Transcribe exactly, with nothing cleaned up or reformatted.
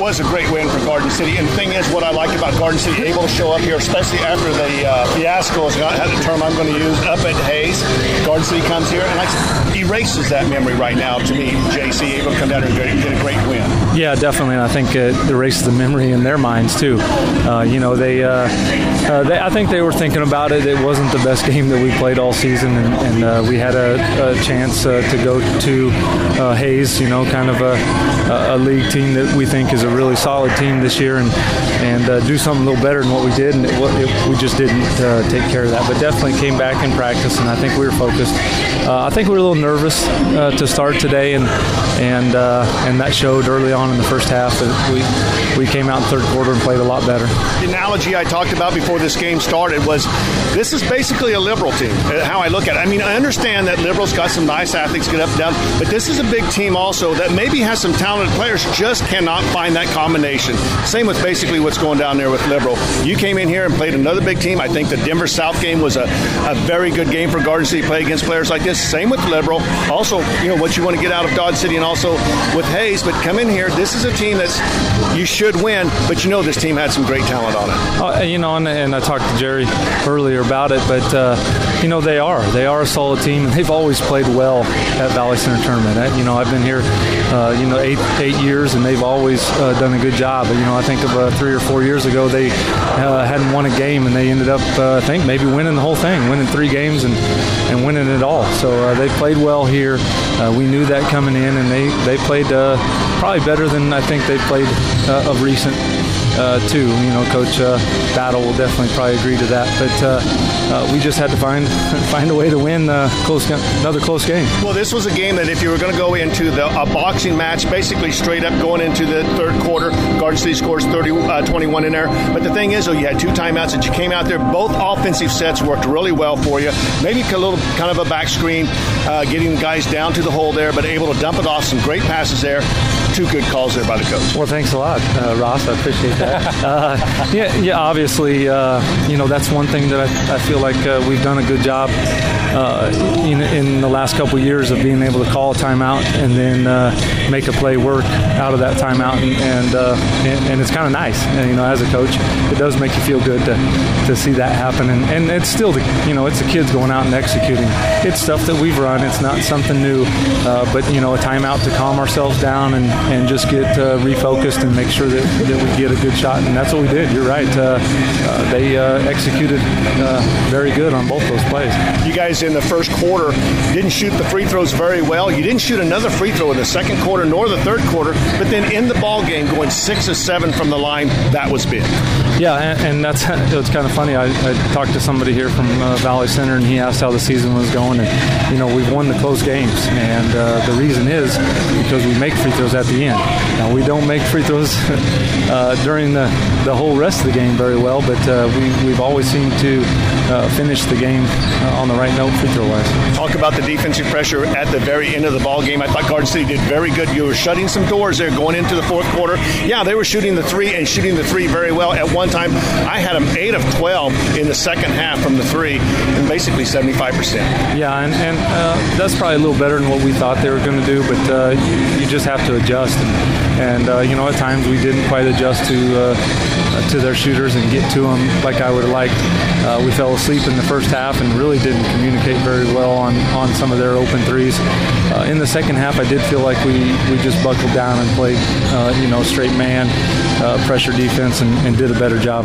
was a great win for Garden City. And the thing is, what I like about Garden City, able to show up here, especially after the uh, fiasco, is not the term I'm going to use, up at Hayes. Garden City comes here and like, erases that memory right now to me, J C, able to come down here and get a great win. Yeah, definitely. And I think it erases the memory in their minds, too. Uh, you know, they, uh, uh, they, I think they were thinking about it. It wasn't the best game that we played all season, and, and uh, we had a, a chance uh, to go to uh, Hayes, you know, kind of a, a league team that we think is a really solid team this year, and and uh, do something a little better than what we did, and it, it, we just didn't uh, take care of that. But definitely came back in practice, and I think we were focused. Uh, I think we were a little nervous uh, to start today, and and uh, and that showed early on in the first half. We we came out in third quarter and played a lot better. The analogy I talked about before this game started was this is basically a Liberal team, how I look at it. I mean, I understand that Liberal's got some nice athletes, get up and down, but this is a big team also that maybe has some talented players, just cannot find that combination. Same with basically what's going down there with Liberal. You came in here and played another big team. I think the Denver South game was a, a very good game for Garden City to play against players like this. Same with Liberal. Also, you know, what you want to get out of Dodge City, and also with Hayes. But come in here, this is a team that's you should win, but you know this team had some great talent on it. Uh, you know, and, and I talked to Jerry earlier about it, but, uh, you know, they are. They are a solid team, and they've always played well at Valley Center Tournament. I, you know, I've been here, uh, you know, eight eight years, and they've always uh, done a good job. You know, I think of uh, three or four years ago, they uh, hadn't won a game, and they ended up, uh, I think, maybe winning the whole thing, winning three games and, and winning it all. So uh, they played well here. Uh, we knew that coming in, and they, they played uh, probably better than I think they played uh, of recent. Uh, too, you know, Coach uh, Battle will definitely probably agree to that. But uh, uh, we just had to find find a way to win uh, close another close game. Well, this was a game that if you were going to go into the a boxing match, basically straight up going into the third quarter, Garden City scores thirty, uh, twenty-one in there. But the thing is, though, you had two timeouts that you came out there. Both offensive sets worked really well for you. Maybe a little kind of a back screen, uh, getting the guys down to the hole there, but able to dump it off. Some great passes there. Two good calls there by the coach. Well, thanks a lot, uh, Ross. I appreciate that. uh, yeah, yeah. Obviously, uh, you know, that's one thing that I, I feel like uh, we've done a good job uh, in, in the last couple of years of being able to call a timeout and then uh, make a play work out of that timeout, and and, uh, and, and it's kind of nice. And, you know, as a coach, it does make you feel good to to see that happen. And, and it's still, the, you know, it's the kids going out and executing. It's stuff that we've run. It's not something new, uh, but you know, a timeout to calm ourselves down and. and just get uh, refocused and make sure that, that we get a good shot. And that's what we did. You're right. Uh, uh, they uh, executed uh, very good on both those plays. You guys in the first quarter didn't shoot the free throws very well. You didn't shoot another free throw in the second quarter nor the third quarter, but then in the ball game going six or seven from the line, that was big. Yeah, and, and that's it's kind of funny. I, I talked to somebody here from uh, Valley Center, and he asked how the season was going. And, you know, we've won the close games, and uh, the reason is because we make free throws at the end. Now, we don't make free throws uh, during the, the whole rest of the game very well, but uh, we, we've always seemed to uh, finish the game uh, on the right note free throw-wise. Talk about the defensive pressure at the very end of the ball game. I thought Garden City did very good. You were shutting some doors there going into the fourth quarter. Yeah, they were shooting the three and shooting the three very well. At one time, I had them eight of twelve in the second half from the three, and basically seventy-five percent. Yeah, and, and uh, that's probably a little better than what we thought they were going to do, but uh, you, you just have to adjust. And, and uh, you know, at times we didn't quite adjust to uh, to their shooters and get to them like I would have liked. Uh, we fell asleep in the first half and really didn't communicate very well on, on some of their open threes. Uh, in the second half, I did feel like we, we just buckled down and played, uh, you know, straight man, uh, pressure defense, and, and did a better job.